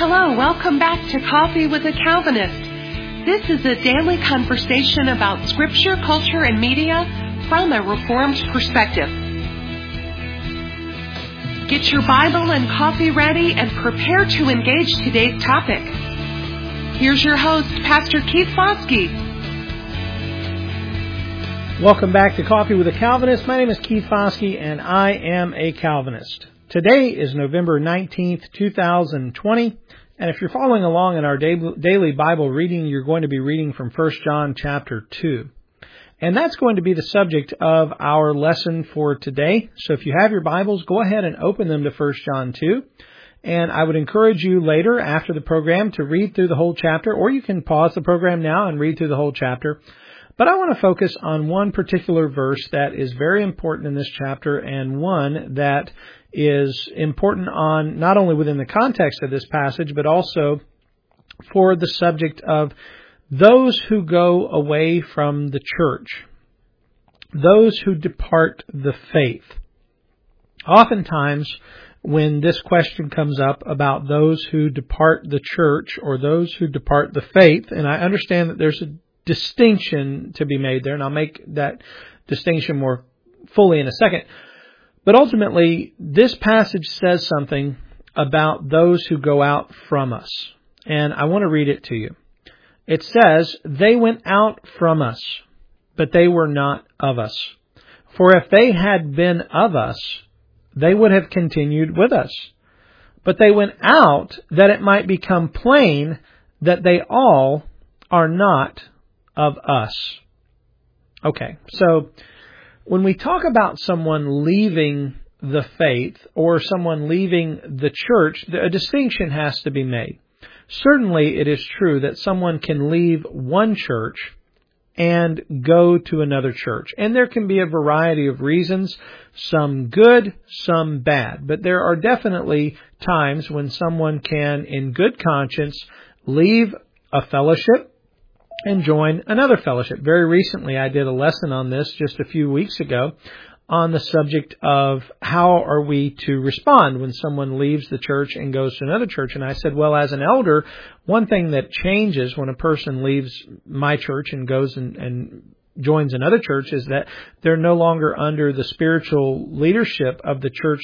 Hello, welcome back to Coffee with a Calvinist. This is a daily conversation about Scripture, culture, and media from a Reformed perspective. Get your Bible and coffee ready and prepare to engage today's topic. Here's your host, Pastor Keith Foskey. Welcome back to Coffee with a Calvinist. My name is Keith Foskey, and I am a Calvinist. Today is November 19th, 2020, and if you're following along in our daily Bible reading, you're going to be reading from 1 John chapter 2. And that's going to be the subject of our lesson for today. So if you have your Bibles, go ahead and open them to 1 John 2. And I would encourage you later, after the program, to read through the whole chapter, or you can pause the program now and read through the whole chapter. But I want to focus on one particular verse that is very important in this chapter, and one that is important on not only within the context of this passage, but also for the subject of those who go away from the church, those who depart the faith. Oftentimes, when this question comes up about those who depart the church or those who depart the faith, and I understand that there's a distinction to be made there, and I'll make that distinction more fully in a second. But ultimately, this passage says something about those who go out from us. And I want to read it to you. It says, "They went out from us, but they were not of us. For if they had been of us, they would have continued with us. But they went out that it might become plain that they all are not of us." Okay, so when we talk about someone leaving the faith or someone leaving the church, a distinction has to be made. Certainly it is true that someone can leave one church and go to another church. And there can be a variety of reasons, some good, some bad. But there are definitely times when someone can, in good conscience, leave a fellowship and join another fellowship. Very recently, I did a lesson on this just a few weeks ago on the subject of how are we to respond when someone leaves the church and goes to another church. And I said, well, as an elder, one thing that changes when a person leaves my church and goes and joins another church is that they're no longer under the spiritual leadership of the church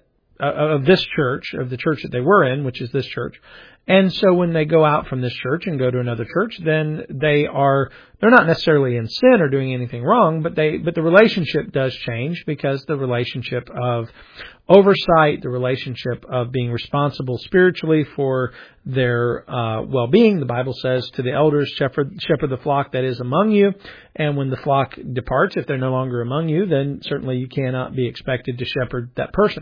of the church that they were in, which is this church. And so when they go out from this church and go to another church, then they're not necessarily in sin or doing anything wrong, but the relationship does change, because the relationship of oversight, the relationship of being responsible spiritually for their well-being. The Bible says to the elders, shepherd the flock that is among you. And when the flock departs, if they're no longer among you, then certainly you cannot be expected to shepherd that person.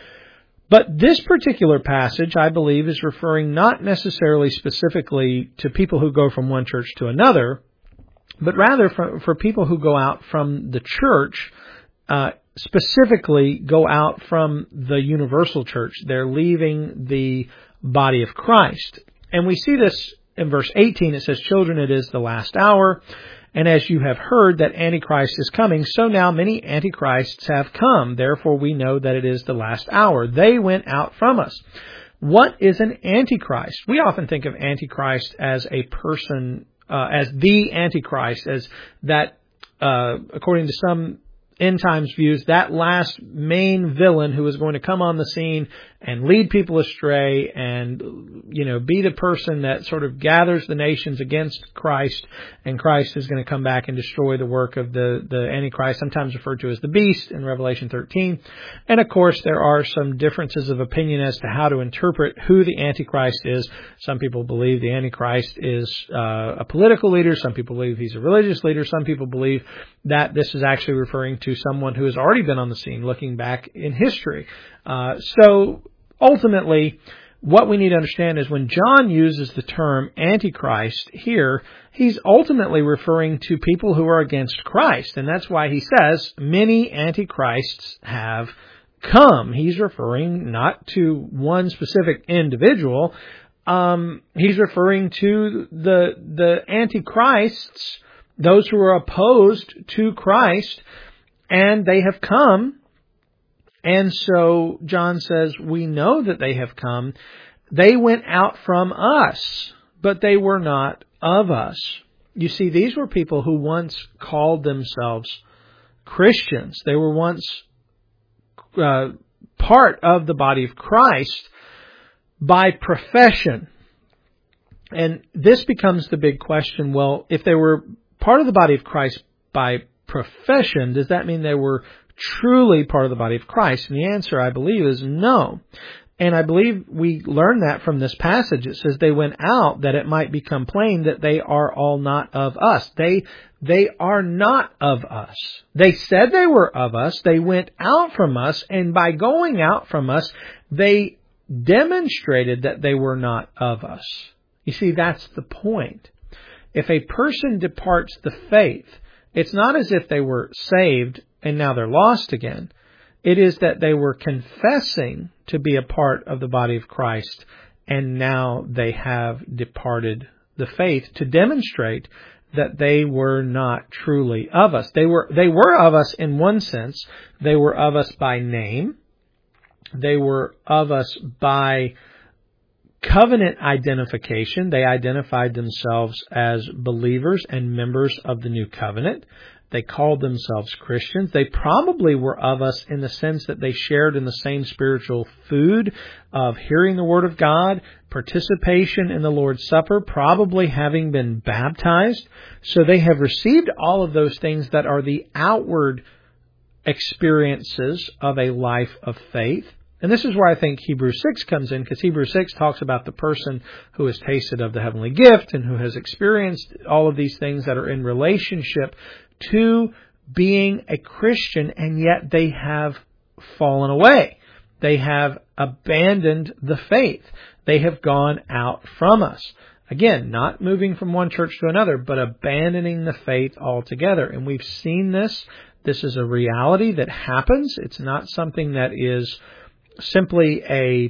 But this particular passage, I believe, is referring not necessarily specifically to people who go from one church to another, but rather for people who go out from the church, specifically go out from the universal church. They're leaving the body of Christ. And we see this in verse 18. It says, "Children, it is the last hour. And as you have heard that Antichrist is coming, so now many Antichrists have come. Therefore we know that it is the last hour. They went out from us." What is an Antichrist? We often think of Antichrist as a person, as the Antichrist, as that, according to some end times views, that last main villain who is going to come on the scene and lead people astray and, be the person that sort of gathers the nations against Christ, and Christ is going to come back and destroy the work of the Antichrist, sometimes referred to as the beast in Revelation 13. And of course, there are some differences of opinion as to how to interpret who the Antichrist is. Some people believe the Antichrist is a political leader. Some people believe he's a religious leader. Some people believe that this is actually referring to someone who has already been on the scene, looking back in history. So ultimately, what we need to understand is when John uses the term Antichrist here, he's ultimately referring to people who are against Christ. And that's why he says many Antichrists have come. He's referring not to one specific individual. He's referring to the Antichrists, those who are opposed to Christ, and they have come. And so John says, we know that they have come. They went out from us, but they were not of us. You see, these were people who once called themselves Christians. They were once part of the body of Christ by profession. And this becomes the big question. Well, if they were part of the body of Christ by profession, does that mean they were truly part of the body of Christ? And the answer, I believe, is no. And I believe we learn that from this passage. It says they went out that it might become plain that they are all not of us. They are not of us. They said they were of us. They went out from us. And by going out from us, they demonstrated that they were not of us. You see, that's the point. If a person departs the faith, it's not as if they were saved and now they're lost again. It is that they were confessing to be a part of the body of Christ, and now they have departed the faith to demonstrate that they were not truly of us. They were of us in one sense. They were of us by name. They were of us by covenant identification. They identified themselves as believers and members of the new covenant. They called themselves Christians. They probably were of us in the sense that they shared in the same spiritual food of hearing the Word of God, participation in the Lord's Supper, probably having been baptized. So they have received all of those things that are the outward experiences of a life of faith. And this is where I think Hebrews 6 comes in, because Hebrews 6 talks about the person who has tasted of the heavenly gift and who has experienced all of these things that are in relationship to being a Christian, and yet they have fallen away. They have abandoned the faith. They have gone out from us. Again, not moving from one church to another, but abandoning the faith altogether. And we've seen this. This is a reality that happens. It's not something that is simply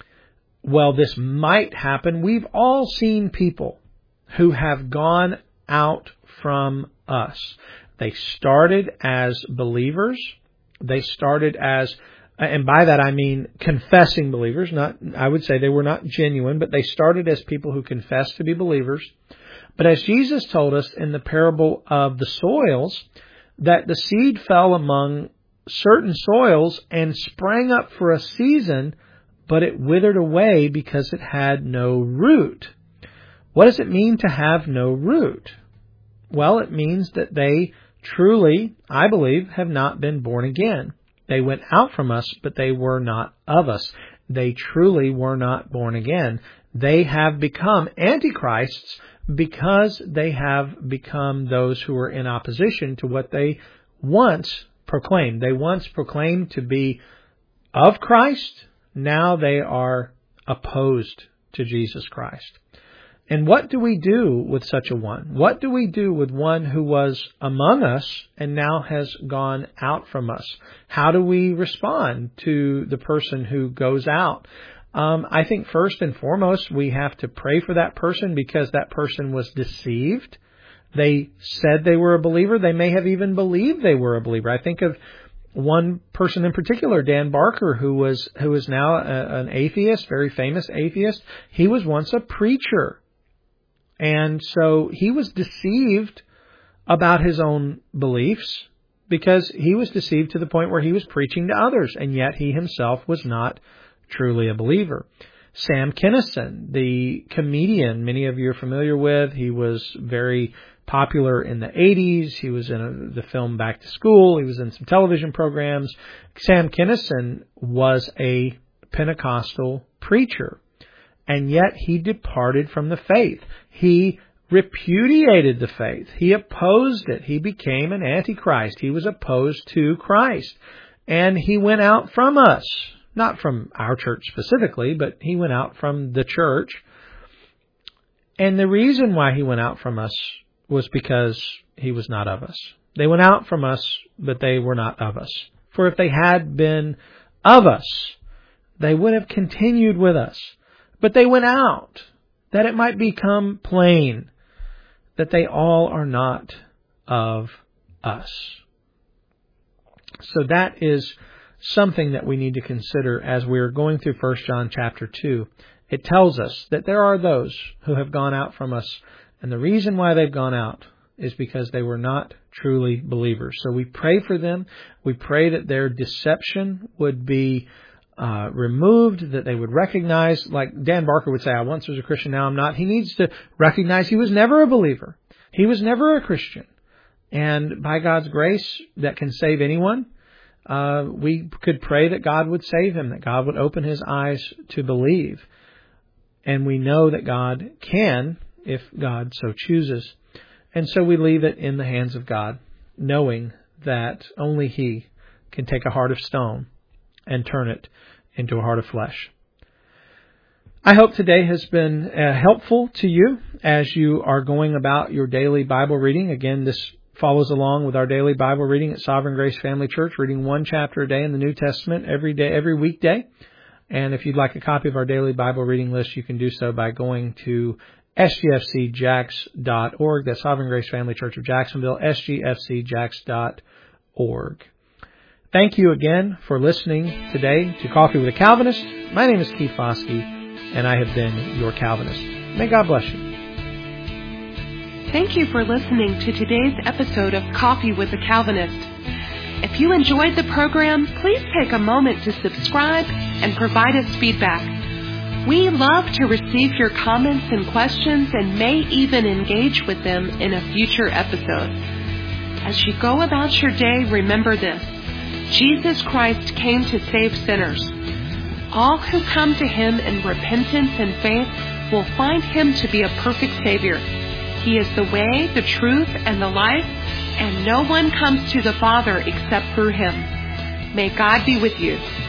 this might happen. We've all seen people who have gone out from us. They started as believers. They started as, and by that I mean confessing believers. I would say they were not genuine, but they started as people who confessed to be believers. But as Jesus told us in the parable of the soils, that the seed fell among certain soils and sprang up for a season, but it withered away because it had no root. What does it mean to have no root? Well, it means that they truly, I believe, have not been born again. They went out from us, but they were not of us. They truly were not born again. They have become antichrists because they have become those who are in opposition to what they once proclaimed. They once proclaimed to be of Christ. Now they are opposed to Jesus Christ. And what do we do with such a one? What do we do with one who was among us and now has gone out from us? How do we respond to the person who goes out? I think first and foremost, we have to pray for that person, because that person was deceived. They said they were a believer. They may have even believed they were a believer. I think of one person in particular, Dan Barker, who is now an atheist, very famous atheist. He was once a preacher. And so he was deceived about his own beliefs, because he was deceived to the point where he was preaching to others, and yet he himself was not truly a believer. Sam Kinison, the comedian many of you are familiar with, he was very popular in the 80s. He was in the film Back to School. He was in some television programs. Sam Kinison was a Pentecostal preacher, and yet he departed from the faith. He repudiated the faith. He opposed it. He became an antichrist. He was opposed to Christ. And he went out from us. Not from our church specifically, but he went out from the church. And the reason why he went out from us was because he was not of us. They went out from us, but they were not of us. For if they had been of us, they would have continued with us. But they went out, that it might become plain that they all are not of us. So that is something that we need to consider as we're going through 1 John chapter 2. it tells us that there are those who have gone out from us, and the reason why they've gone out is because they were not truly believers. So we pray for them. We pray that their deception would be removed, that they would recognize, like Dan Barker would say, I once was a Christian, now I'm not. He needs to recognize he was never a believer. He was never a Christian. And by God's grace that can save anyone, we could pray that God would save him, that God would open his eyes to believe. And we know that God can, if God so chooses. And so we leave it in the hands of God, knowing that only He can take a heart of stone and turn it into a heart of flesh. I hope today has been helpful to you as you are going about your daily Bible reading. Again, this follows along with our daily Bible reading at Sovereign Grace Family Church, reading one chapter a day in the New Testament every day, every weekday. And if you'd like a copy of our daily Bible reading list, you can do so by going to sgfcjax.org. That's Sovereign Grace Family Church of Jacksonville, sgfcjax.org. Thank you again for listening today to Coffee with a Calvinist. My name is Keith Foskey, and I have been your Calvinist. May God bless you. Thank you for listening to today's episode of Coffee with a Calvinist. If you enjoyed the program, please take a moment to subscribe and provide us feedback. We love to receive your comments and questions and may even engage with them in a future episode. As you go about your day, remember this. Jesus Christ came to save sinners. All who come to Him in repentance and faith will find Him to be a perfect Savior. He is the way, the truth, and the life, and no one comes to the Father except through Him. May God be with you.